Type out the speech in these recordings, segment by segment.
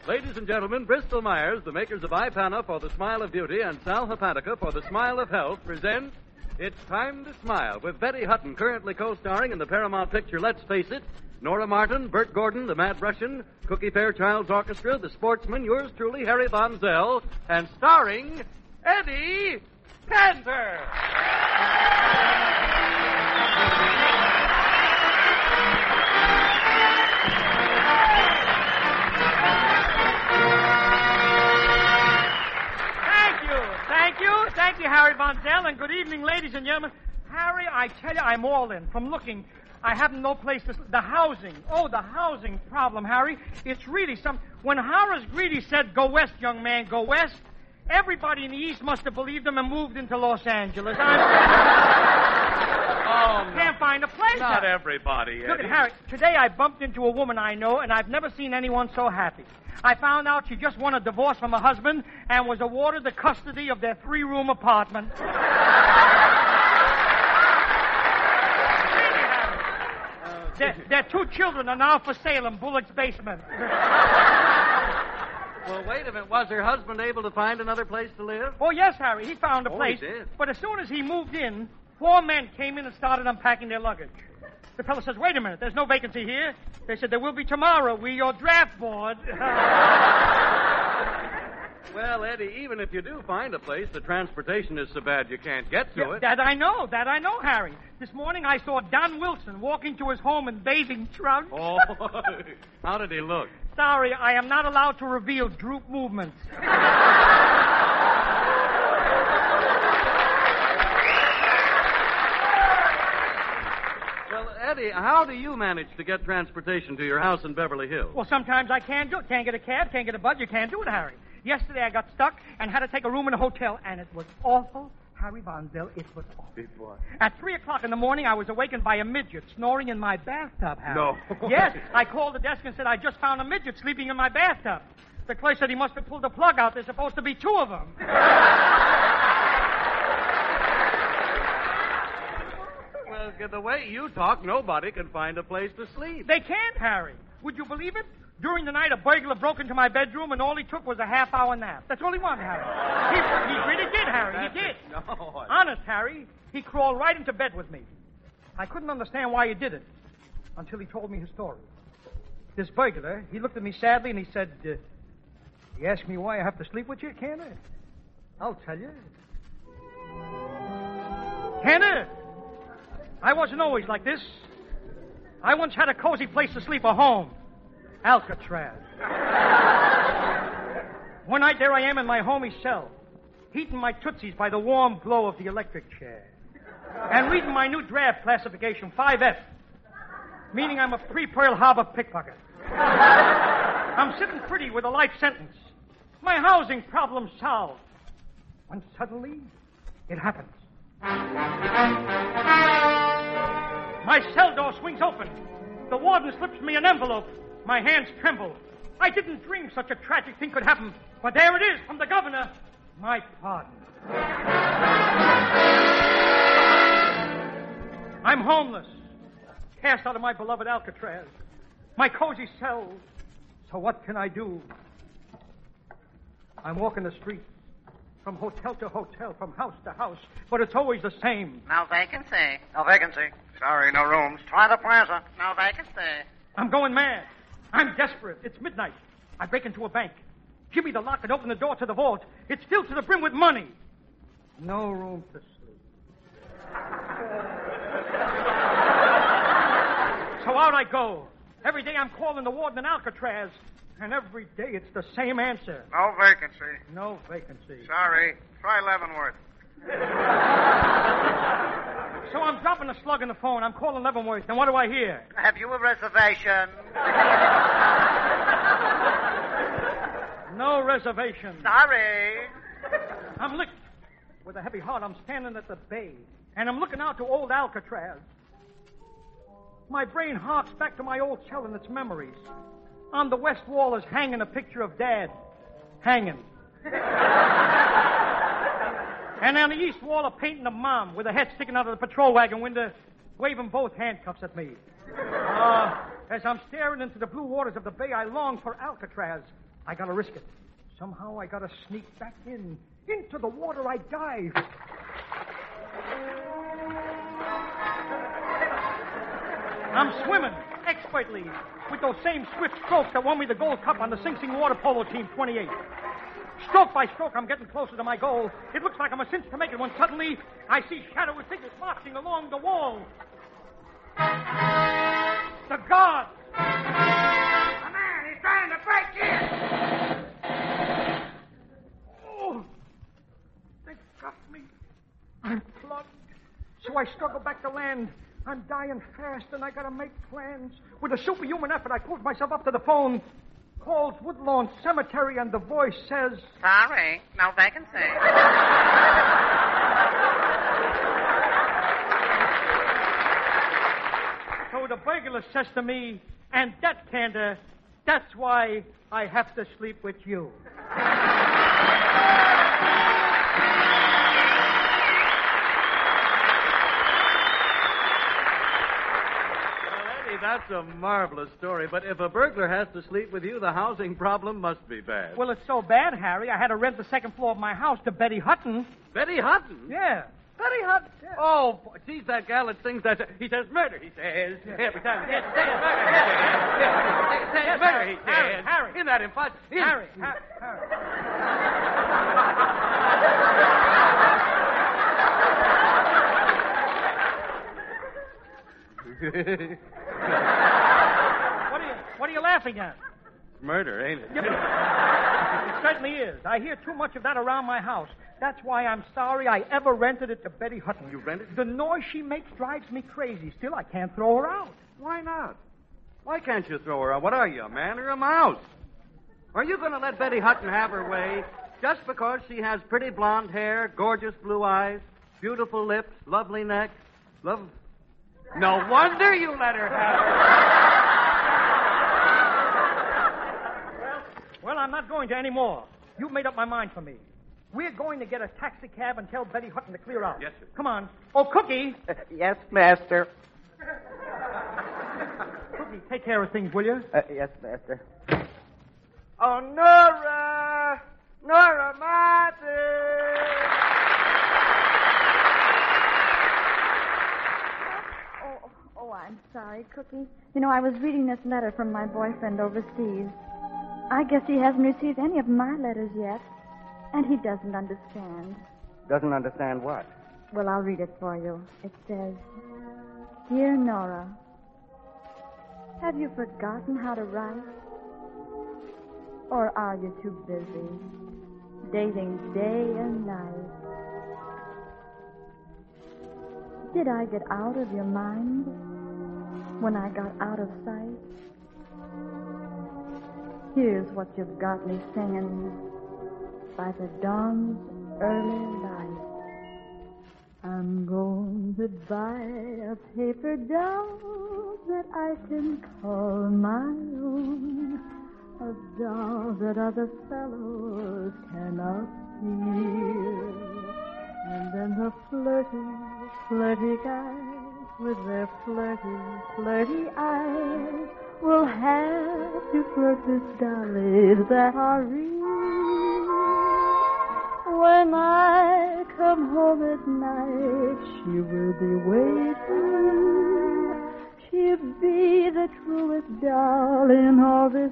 Ladies and gentlemen, Bristol Myers, the makers of Ipana for the smile of beauty and Sal Hepatica for the smile of health, present It's Time to Smile with Betty Hutton currently co-starring in the Paramount picture Let's Face It, Nora Martin, Bert Gordon, the Mad Russian, Cookie Fairchild's Orchestra, the Sportsman, yours truly, Harry Von Zell, and starring Eddie Cantor. Thank you, Harry Von Zell, and good evening, ladies and gentlemen. Harry, I tell you, I'm all in. From looking, I have no place to sleep. The housing. Oh, the housing problem, Harry. It's really some... When Horace Greeley said, go west, young man, go west, everybody in the East must have believed him and moved into Los Angeles. Can't find a place. Not everybody, Eddie. Look at Harry. Today I bumped into a woman I know, and I've never seen anyone so happy. I found out she just won a divorce from her husband and was awarded the custody of their 3-room apartment. Their 2 children are now for sale in Bullock's basement. Well, wait a minute. Was her husband able to find another place to live? Oh, yes, Harry. He found a place. He did. But as soon as he moved in, 4 men came in and started unpacking their luggage. The fellow says, wait a minute, there's no vacancy here. They said, there will be tomorrow. We're your draft board. Well, Eddie, even if you do find a place, the transportation is so bad you can't get to it. That I know, Harry. This morning I saw Don Wilson walking to his home in bathing trunks. Oh, how did he look? Sorry, I am not allowed to reveal droop movements. Eddie, how do you manage to get transportation to your house in Beverly Hills? Well, sometimes I can't do it. Can't get a cab, can't get a bus. You can't do it, Harry. Yesterday I got stuck and had to take a room in a hotel, and it was awful. Harry Von Zell, it was awful. It was. At 3 o'clock in the morning, I was awakened by a midget snoring in my bathtub, Harry. No. Yes, I called the desk and said, I just found a midget sleeping in my bathtub. The clerk said he must have pulled the plug out. There's supposed to be 2 of them. The way you talk, nobody can find a place to sleep. They can't, Harry. Would you believe it? During the night, a burglar broke into my bedroom, and all he took was a half-hour nap. That's all he wanted, Harry. He really did, Harry. He did. No. Honest, Harry. He crawled right into bed with me. I couldn't understand why he did it until he told me his story. This burglar, he looked at me sadly, and he said, you ask me why I have to sleep with you, Cantor? I'll tell you. Cantor! I wasn't always like this. I once had a cozy place to sleep, a home. Alcatraz. One night there I am in my homey cell, heating my tootsies by the warm glow of the electric chair, and reading my new draft classification, 5F, meaning I'm a pre-Pearl Harbor pickpocket. I'm sitting pretty with a life sentence. My housing problem solved. When suddenly, it happens. My cell door swings open. The warden slips me an envelope. My hands tremble. I didn't dream such a tragic thing could happen. But there it is from the governor. My pardon. I'm homeless. Cast out of my beloved Alcatraz. My cozy cell. So what can I do? I'm walking the streets. From hotel to hotel, from house to house, but it's always the same. No vacancy. No vacancy. Sorry, no rooms. Try the plaza. No vacancy. I'm going mad. I'm desperate. It's midnight. I break into a bank. Give me the lock and open the door to the vault. It's filled to the brim with money. No room to sleep. So out I go. Every day I'm calling the warden in Alcatraz. And every day it's the same answer. No vacancy. No vacancy. Sorry. Try Leavenworth. So I'm dropping a slug in the phone. I'm calling Leavenworth. And what do I hear? Have you a reservation? No reservation. Sorry. I'm licked. With a heavy heart, I'm standing at the bay. And I'm looking out to old Alcatraz. My brain harks back to my old cell and its memories. On the west wall is hanging a picture of Dad. Hanging. And on the east wall, a painting of Mom with her head sticking out of the patrol wagon window, waving both handcuffs at me. As I'm staring into the blue waters of the bay, I long for Alcatraz. I gotta risk it. Somehow I gotta sneak back in. Into the water I dive. I'm swimming expertly with those same swift strokes that won me the gold cup on the Sing Sing Water Polo Team 28. Stroke by stroke, I'm getting closer to my goal. It looks like I'm a cinch to make it when suddenly I see shadowy figures marching along the wall. The guards! A man, he's trying to break in. Oh, they got me. I'm plugged. So I struggle back to land. I'm dying fast, and I gotta make plans. With a superhuman effort, I pulled myself up to the phone. Calls Woodlawn Cemetery, and the voice says... Sorry, no vacancy. So the burglar says to me, and that, Candor, that's why I have to sleep with you. That's a marvelous story, but if a burglar has to sleep with you, the housing problem must be bad. Well, it's so bad, Harry, I had to rent the second floor of my house to Betty Hutton. Betty Hutton? Yeah. Betty Hutton? Yeah. Oh, she's that gal that sings that. He says murder, he says. Yeah. Every time. Yes, murder, he says. Harry. Isn't that impossible? Harry. What are you laughing at? Murder, ain't it? It certainly is. I hear too much of that around my house. That's why I'm sorry I ever rented it to Betty Hutton. You rented it? The noise she makes drives me crazy. Still, I can't throw her out. Why not? Why can't you throw her out? What are you, a man or a mouse? Are you going to let Betty Hutton have her way just because she has pretty blonde hair, gorgeous blue eyes, beautiful lips, lovely neck, No wonder you let her have it. Well, I'm not going to anymore. You've made up my mind for me. We're going to get a taxi cab and tell Betty Hutton to clear out. Yes, sir. Come on. Oh, Cookie. Yes, master. Cookie, take care of things, will you? Yes, master. Oh, Nora! Nora Martin! Oh, I'm sorry, Cookie. You know, I was reading this letter from my boyfriend overseas. I guess he hasn't received any of my letters yet. And he doesn't understand. Doesn't understand what? Well, I'll read it for you. It says, Dear Nora, have you forgotten how to write? Or are you too busy dating day and night? Did I get out of your mind when I got out of sight? Here's what you've got me singing by the dawn's early light. I'm going to buy a paper doll that I can call my own, a doll that other fellows cannot steal. And then the flirty guys with their flirty eyes will have to flirt with dollies that are real. When I come home at night, she will be waiting. She'll be the truest doll in all this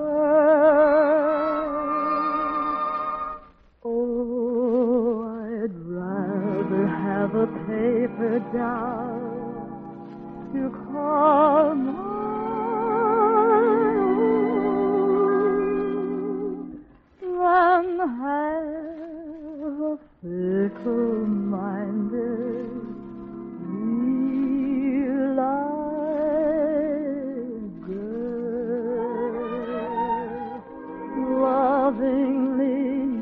world. Oh, I'd rather have a paper doll to call my own than have a fickle-minded, real-life girl, lovingly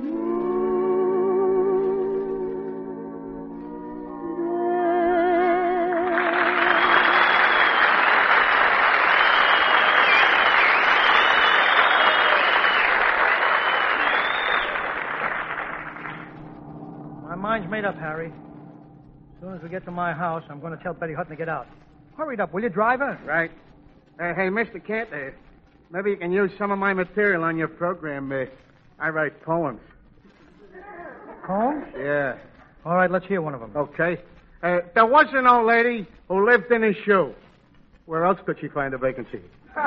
Mine's made up, Harry. As soon as we get to my house, I'm going to tell Betty Hutton to get out. Hurry it up, will you, driver? Right. Hey, Mr. Kent, Maybe you can use some of my material on your program. I write poems. Poems? Yeah. All right, let's hear one of them. Okay. There was an old lady who lived in a shoe. Where else could she find a vacancy?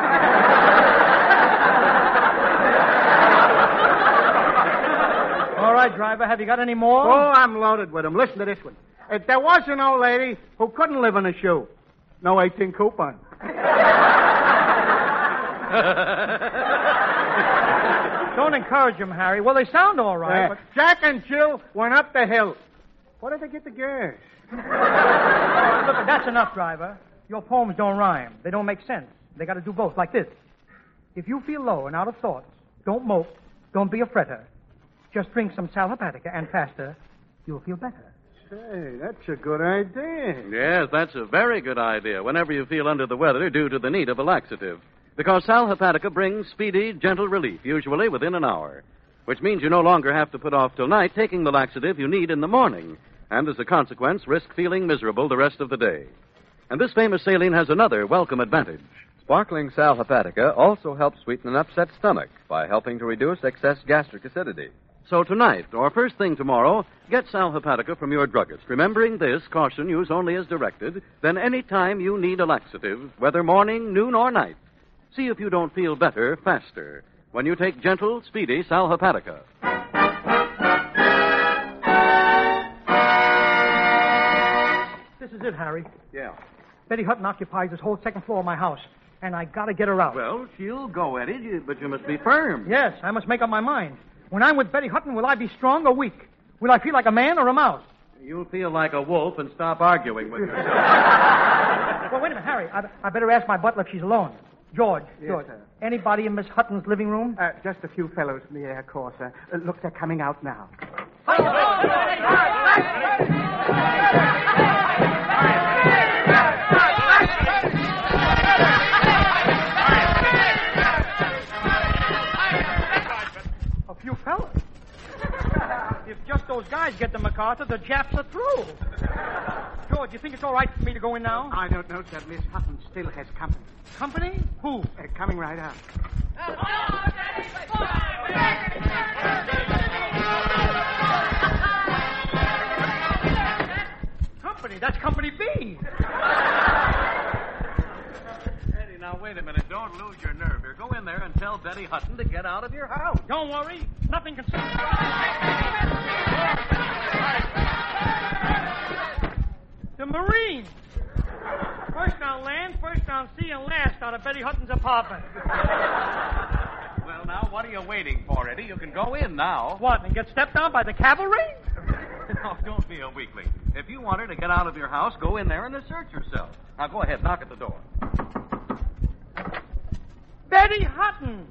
All right, driver, have you got any more? Oh, I'm loaded with them. Listen to this one. There was an old lady who couldn't live in a shoe. No 18 coupon. Don't encourage them, Harry. Well, they sound all right, but... Jack and Jill went up the hill. Where did they get the gas? Look, that's enough, driver. Your poems don't rhyme. They don't make sense. They got to do both, like this. If you feel low and out of thoughts, don't mope, don't be a fretter. Just drink some Sal Hepatica, and faster, you'll feel better. Say, that's a good idea. Yes, that's a very good idea whenever you feel under the weather due to the need of a laxative. Because Sal Hepatica brings speedy, gentle relief, usually within an hour. Which means you no longer have to put off till night taking the laxative you need in the morning. And as a consequence, risk feeling miserable the rest of the day. And this famous saline has another welcome advantage. Sparkling Sal Hepatica also helps sweeten an upset stomach by helping to reduce excess gastric acidity. So tonight, or first thing tomorrow, get Sal Hepatica from your druggist. Remembering this, caution, use only as directed. Then any time you need a laxative, whether morning, noon, or night, see if you don't feel better faster when you take gentle, speedy Sal Hepatica. This is it, Harry. Yeah. Betty Hutton occupies this whole second floor of my house, and I got to get her out. Well, she'll go, Eddie, but you must be firm. Yes, I must make up my mind. When I'm with Betty Hutton, will I be strong or weak? Will I feel like a man or a mouse? You'll feel like a wolf and stop arguing with yourself. Well, wait a minute, Harry. I better ask my butler if she's alone. George, George. Sir. Anybody in Miss Hutton's living room? Just a few fellows in the air course. Look, they're coming out now. A few fellas. If just those guys get to MacArthur, the Japs are through. George, you think it's all right for me to go in now? I don't know, sir. Miss Hutton still has company. Company? Who? Coming right out. Company? That's Company B. Eddie, now wait a minute. Don't lose your nerve here. Go in there and tell Betty Hutton to get out of your house. Don't worry. Nothing can stop the Marines. First on land, first on sea, and last out of Betty Hutton's apartment. Well, now, what are you waiting for, Eddie? You can go in now. What, and get stepped on by the cavalry? No, don't be a weakling. If you want her to get out of your house, go in there and assert yourself. Now, go ahead, knock at the door. Betty Hutton!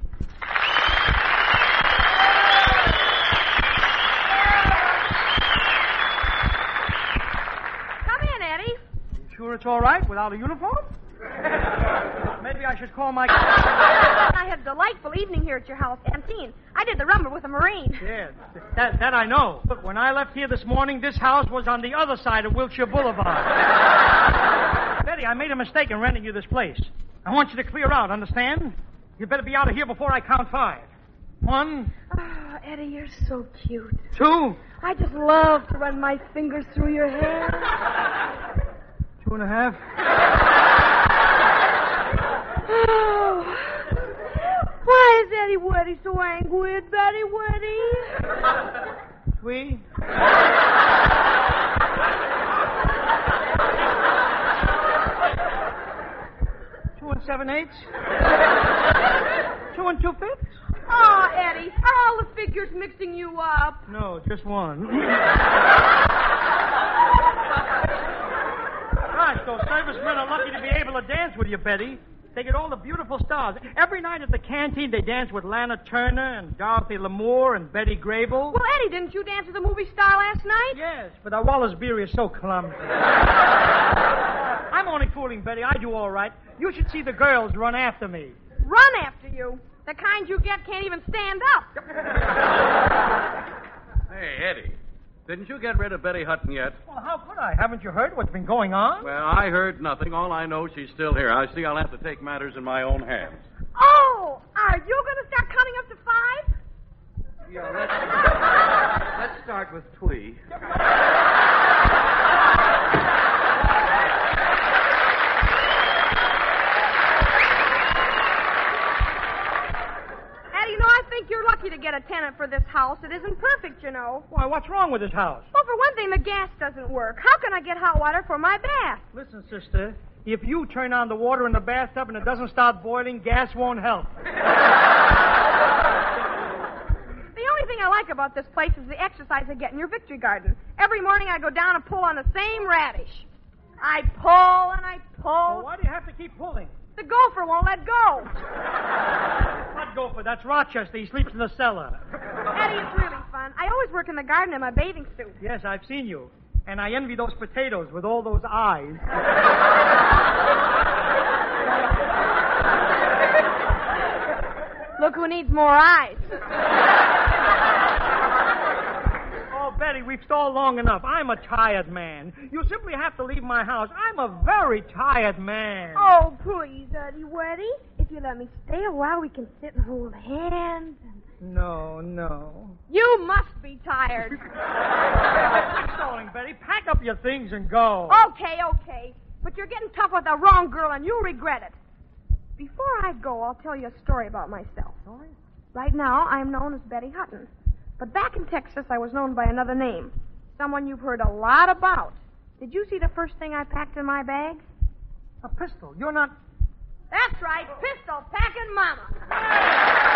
Come in, Eddie. You sure it's all right without a uniform? Maybe I should call my... I had a delightful evening here at your house. Canteen. I did the rumba with a Marine. Yes, that I know. Look, when I left here this morning, this house was on the other side of Wilshire Boulevard. Betty, I made a mistake in renting you this place. I want you to clear out, understand? You better be out of here before I count 5. 1. Oh, Eddie, you're so cute. 2. I just love to run my fingers through your hair. 2.5. Oh. Why is Eddie Weddy so angry at Betty Weddy? 3. 2 7/8. 2 2/5. Oh, Eddie, are all the figures mixing you up? No, just 1. Gosh, those servicemen are lucky to be able to dance with you, Betty. They get all the beautiful stars. Every night at the canteen, they dance with Lana Turner and Dorothy Lamour and Betty Grable. Well, Eddie, didn't you dance with a movie star last night? Yes, but our Wallace Beery is so clumsy. I'm only fooling, Betty. I do all right. You should see the girls run after me. Run after you? The kind you get can't even stand up. Hey, Eddie, didn't you get rid of Betty Hutton yet? Well, how could I? Haven't you heard what's been going on? Well, I heard nothing. All I know, she's still here. I see I'll have to take matters in my own hands. Oh, Yeah, let's start with Twee. Eddie, I think you're lucky to get a tenant for this house. It isn't perfect, Why, what's wrong with this house? Well, for one thing, the gas doesn't work. How can I get hot water for my bath? Listen, sister, if you turn on the water in the bathtub and it doesn't start boiling, gas won't help. The only thing I like about this place is the exercise I get in your Victory Garden. Every morning I go down and pull on the same radish. I pull and I pull. Well, why do you have to keep pulling? The gopher won't let go. What gopher? That's Rochester. He sleeps in the cellar. Eddie, it's really fun. I always work in the garden in my bathing suit. Yes, I've seen you. And I envy those potatoes with all those eyes. Look who needs more eyes. Oh, Betty, we've stalled long enough. I'm a tired man. You simply have to leave my house. I'm a very tired man. Oh, please, Eddie Weddy. If you let me stay a while, we can sit and hold hands. No. You must be tired. Quit stalling, Betty. Pack up your things and go. Okay. But you're getting tough with the wrong girl, and you'll regret it. Before I go, I'll tell you a story about myself. Story? Right now, I'm known as Betty Hutton. But back in Texas, I was known by another name. Someone you've heard a lot about. Did you see the first thing I packed in my bag? A pistol. You're not... That's right, pistol packing mama.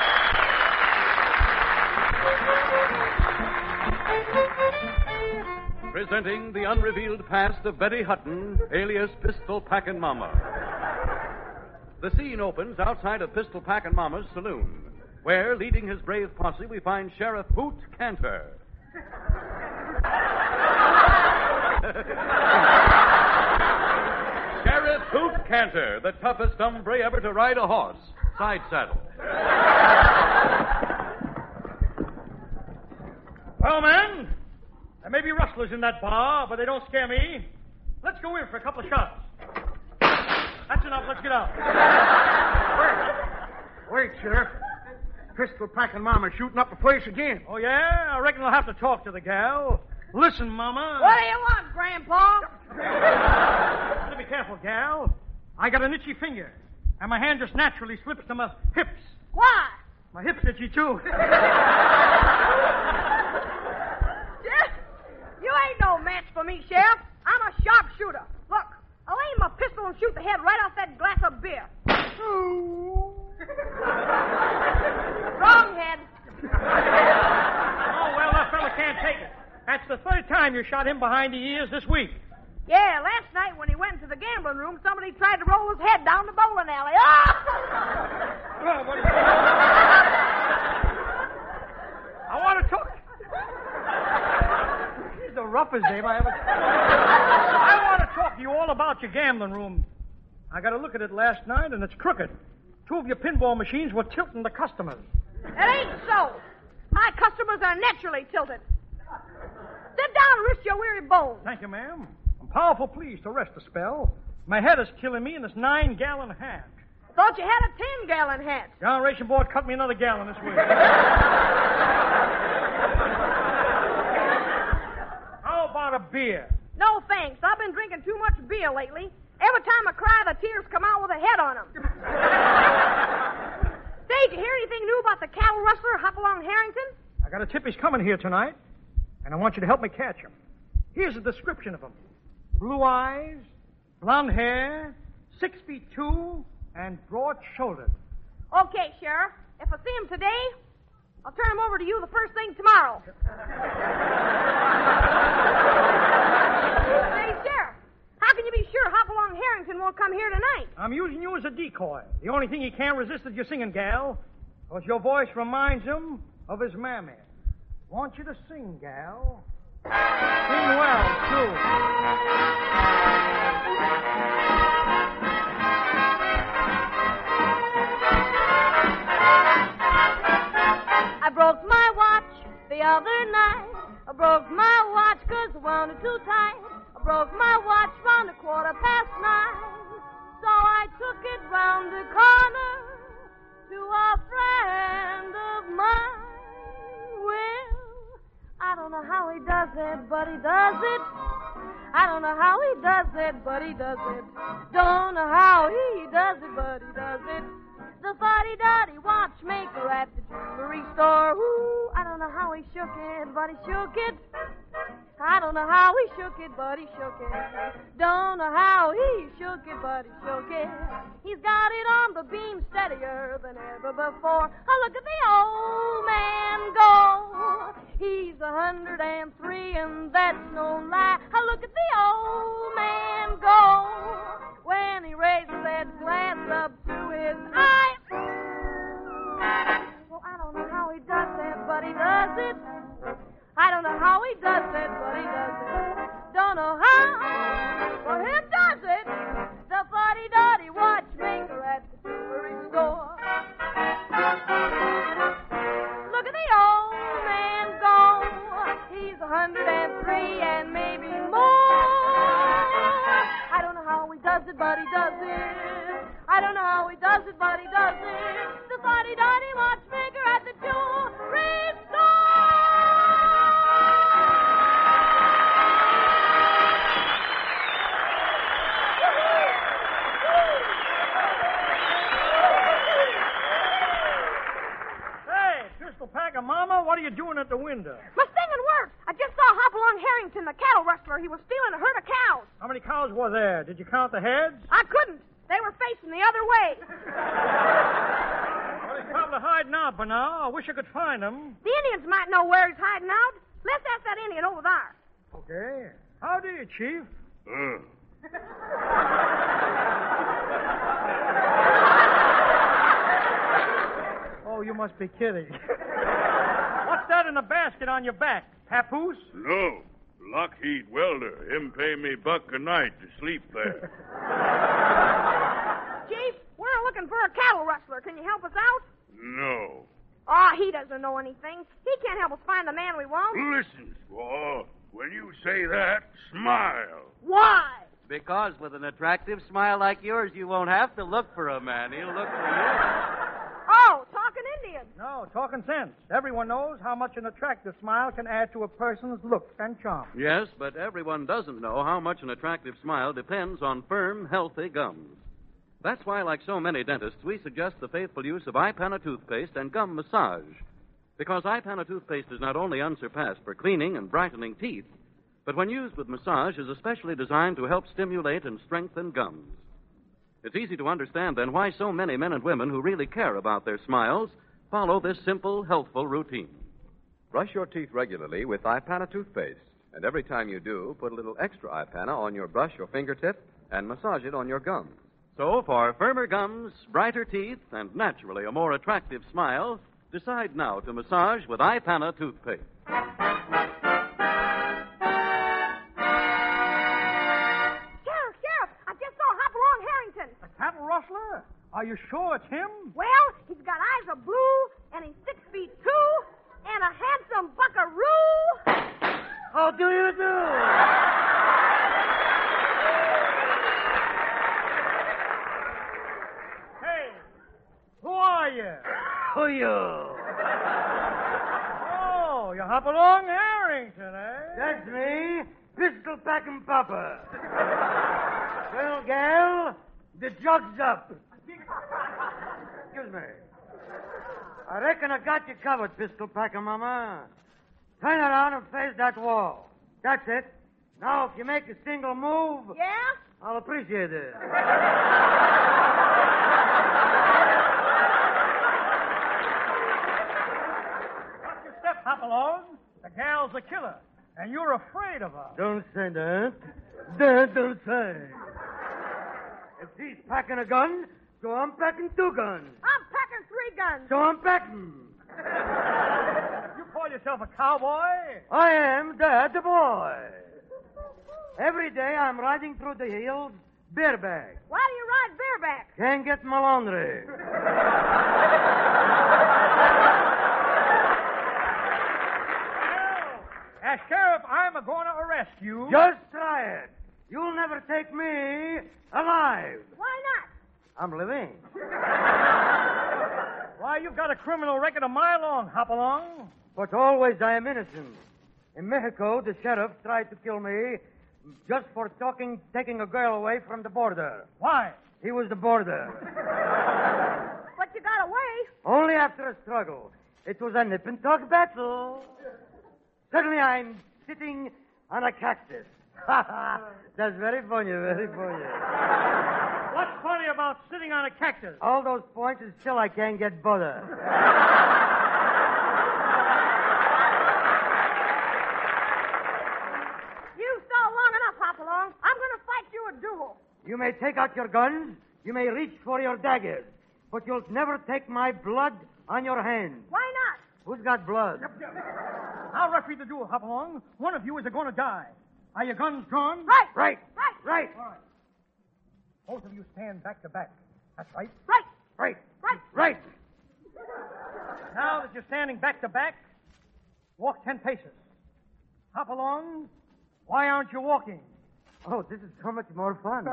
Presenting the unrevealed past of Betty Hutton, alias Pistol Packin' Mama. The scene opens outside of Pistol Packin' Mama's saloon, where, leading his brave posse, we find Sheriff Hoot Cantor. Sheriff Hoot Cantor, the toughest hombre ever to ride a horse. Side saddle. Well, man, there may be rustlers in that bar, but they don't scare me. Let's go in for a couple of shots. That's enough. Let's get out. Wait, Sheriff. Pistol Packin' Mama shooting up the place again. Oh, yeah? I reckon I'll have to talk to the gal. Listen, Mama. What do you want, Grandpa? Better be careful, gal. I got an itchy finger, and my hand just naturally slips to my hips. Why? My hips itchy, too. You ain't no match for me, Sheriff. I'm a sharpshooter. Look, I'll aim my pistol and shoot the head right off that glass of beer. Wrong head. Oh, well, that fella can't take it. That's the third time you shot him behind the ears this week. Yeah, last night when he went to the gambling room, somebody tried to roll his head down the bowling alley. Well, what is I want to talk. He's the roughest dame I ever... I want to talk to you all about your gambling room. I got a look at it last night, and it's crooked. 2 of your pinball machines were tilting the customers. It ain't so. My customers are naturally tilted. Sit down and rest your weary bones. Thank you, ma'am. I'm powerful pleased to rest a spell. My head is killing me in this 9-gallon hat. Thought you had a 10-gallon hat. The Generation Board cut me another gallon this week. How about a beer? No, thanks. I've been drinking too much beer lately. Every time I cry, the tears come out with a head on them. Say, did you hear anything new about the cattle rustler, Hopalong Harrington? I got a tip he's coming here tonight, and I want you to help me catch him. Here's a description of him. Blue eyes, blonde hair, 6'2", and broad-shouldered. Okay, Sheriff. If I see him today, I'll turn him over to you the first thing tomorrow. Say, Sheriff, how can you be sure Hopalong Harrington won't come here tonight? I'm using you as a decoy. The only thing he can't resist is your singing, gal, because your voice reminds him of his mammy. Want you to sing, gal. Sing well, too. I broke my watch the other night. I broke my watch 'cause the wound it too tight. I broke my watch round 9:15. So I took it round the corner to a friend of mine. it, but he does it. I don't know how he does it, but he does it. Don't know how he does it, but he does it. The fuddy-duddy watchmaker at the jewelry store. Ooh, I don't know how he shook it, but he shook it. I don't know how he shook it, but he shook it. Don't know how he shook it, but he shook it. He's got it on the beam steadier than ever before. Oh, look at the old man go. He's 103, and that's no lie. Oh, look at the old man go. When he raises that glass up to his eye. Well, I don't know how he does that, but he does it. I don't know how he does it, but he does it. Don't know how, but him does it. The fuddy-duddy watchmaker at the jewelry store. Look at the old man go. He's 103 and maybe more. I don't know how he does it, but he does it. I don't know how he does it, but he does it. The fuddy-duddy watchmaker at the jewelry store. Mama, what are you doing at the window? My singing worked. I just saw Hopalong Harrington, the cattle rustler. He was stealing a herd of cows. How many cows were there? Did you count the heads? I couldn't. They were facing the other way. Well, he's probably hiding out by now. I wish I could find him. The Indians might know where he's hiding out. Let's ask that Indian over there. Okay. How do you, Chief? Oh, you must be kidding. What's that in the basket on your back? Papoose? No. Lockheed welder. Him pay me $1 a night to sleep there. Chief, we're looking for a cattle rustler. Can you help us out? No. Oh, he doesn't know anything. He can't help us find the man we want. Listen, squaw. When you say that, smile. Why? Because with an attractive smile like yours, you won't have to look for a man. He'll look for you. Oh, talking Indian. No, talking sense. Everyone knows how much an attractive smile can add to a person's looks and charm. Yes, but everyone doesn't know how much an attractive smile depends on firm, healthy gums. That's why, like so many dentists, we suggest the faithful use of iPana toothpaste and gum massage. Because iPana toothpaste is not only unsurpassed for cleaning and brightening teeth, but when used with massage is especially designed to help stimulate and strengthen gums. It's easy to understand, then, why so many men and women who really care about their smiles follow this simple, healthful routine. Brush your teeth regularly with iPana toothpaste. And every time you do, put a little extra iPana on your brush or fingertip and massage it on your gums. So, for firmer gums, brighter teeth, and naturally a more attractive smile, decide now to massage with iPana toothpaste. Sheriff, I just saw Hopalong Harrington. A cattle rustler? Are you sure it's him? Well, he's got eyes of blue, and he's 6 feet 2, and a handsome buckaroo. How do you do? Hey, who are you? Who are you? Oh, you're Hopalong Harrington, eh? That's me, Pistol Packing Papa. Well, gal, the jug's up. Excuse me. I reckon I got you covered, Pistol Packer, Mama. Turn around and face that wall. That's it. Now, if you make a single move... Yeah? I'll appreciate it. Watch your step, Hopalong. The gal's a killer, and you're afraid of her. Don't say that. Don't say. If she's packing a gun, so I'm packing 2 guns. I'm packing 3 guns. So I'm packing. You call yourself a cowboy? I am Dad the boy. Every day I'm riding through the hills bareback. Why do you ride bareback? Can't get my laundry. As sheriff, I'm going to arrest you. Just try it. You'll never take me alive. Why not? I'm living. Why, you've got a criminal record a mile long, Hopalong. But always I am innocent. In Mexico, the sheriff tried to kill me just for taking a girl away from the border. Why? He was the border. But you got away. Only after a struggle. It was a nip-and-tuck battle. Suddenly I'm sitting on a cactus. That's very funny, very funny. What's funny about sitting on a cactus? All those points and still I can't get butter. You stalled long enough, Hopalong. I'm going to fight you a duel. You may take out your guns, you may reach for your daggers, but you'll never take my blood on your hands. Why not? Who's got blood? I'll referee the duel, Hopalong. One of you is going to die. Are your guns drawn? Right. Right. Right. Right. All right. Both of you stand back to back. That's right. Right. Right. Right. Right. Now that you're standing back to back, walk 10 paces. Hop along. Why aren't you walking? Oh, this is so much more fun.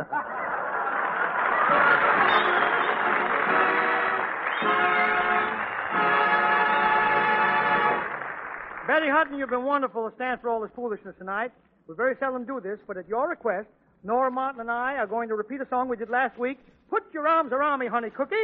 Betty Hutton, you've been wonderful to stand for all this foolishness tonight. We very seldom do this, but at your request, Nora Martin and I are going to repeat a song we did last week. Put your arms around me, honey cookie.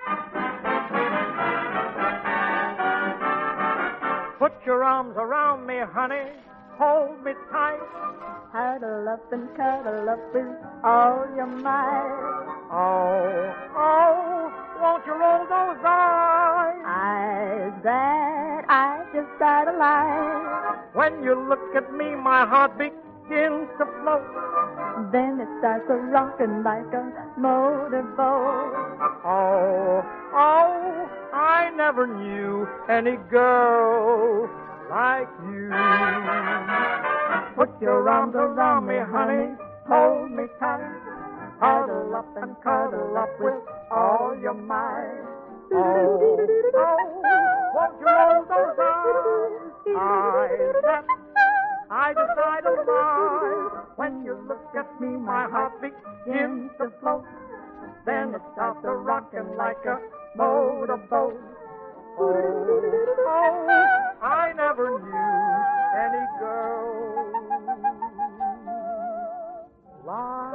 Put your arms around me, honey. Hold me tight. Huddle up and cuddle up with all your might. Oh, oh, won't you roll those eyes? Eyes that I just idolize. When you look at me, my heart begins to float. Then it starts a rocking like a motorboat. Oh, oh, I never knew any girl like you. Put your arms around me, honey, hold me tight. Huddle up and cuddle up with all your might. Oh, oh, won't you roll those eyes that I decide to lie. When you look at me, my heart begins to float. Then it starts a rocking like a motorboat. Oh, oh, I never knew any girl like